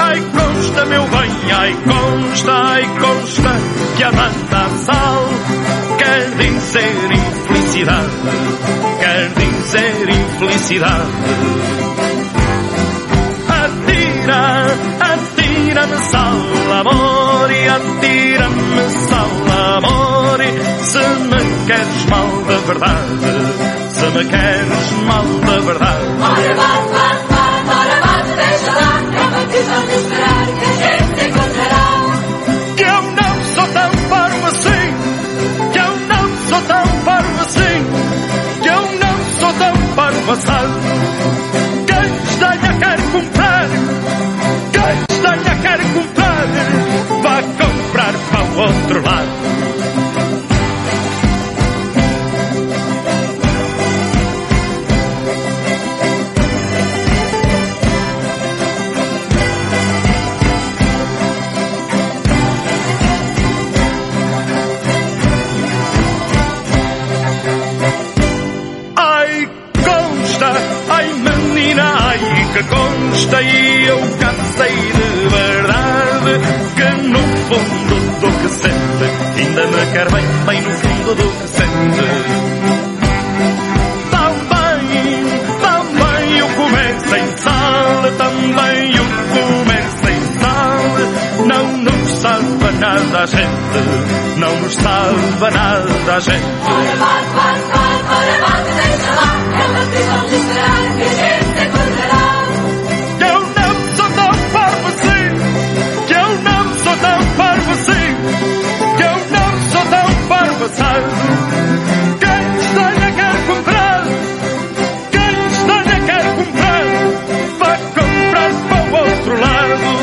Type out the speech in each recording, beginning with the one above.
Ai consta, meu bem, ai consta que a manda sal quer dizer infelicidade, quer dizer infelicidade. Atira-me sal, amor, e atira-me sal, amor, se me queres mal da verdade, se me queres mal da verdade. Ora bate, deixa lá, é uma questão de esperar que a gente se encontrará. Que eu não sou tão parvo assim, que eu não sou tão parvo assim, que eu não sou tão parvo assim. Quem estanha quer comprar, quem estanha quer comprar, vá comprar para o outro lado. Que consta e eu cansei de verdade, que no fundo do que sente ainda me quer bem, bem no fundo do que sente. Também o comer sem sal, também o comer sem sal, não nos salva nada a gente, não nos salva nada a gente. Ora bate, deixa lá, é uma questão de esperar que a gente se encontrará. Quem estanha quer comprar, quem estanha quer comprar, vai comprar para o outro lado.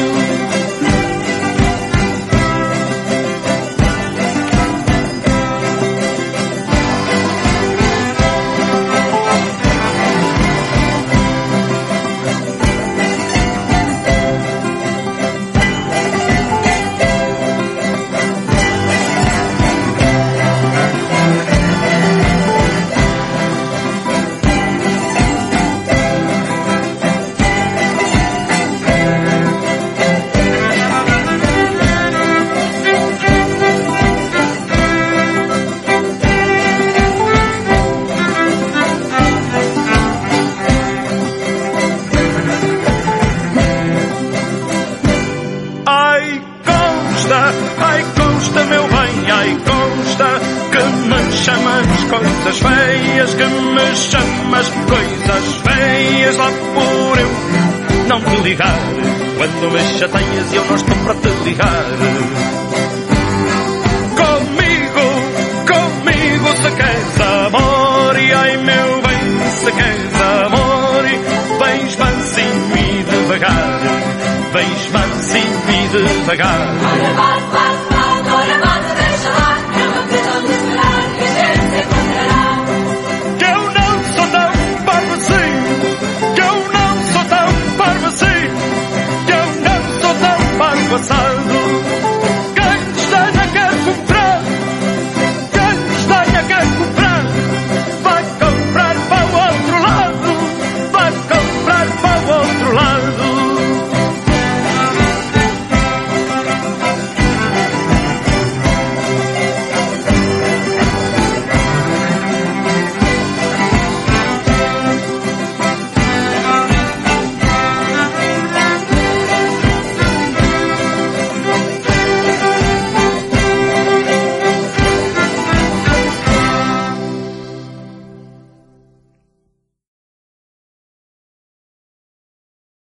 Ai consta, meu bem, ai consta que me chamas coisas feias, que me chamas coisas feias, lá por eu não te ligar, quando me chateias e eu não estou para te ligar. Comigo se queres amor, e ai meu bem, se queres amor, vens mansinho e devagar, vens mansinho e devagar. Ora bate,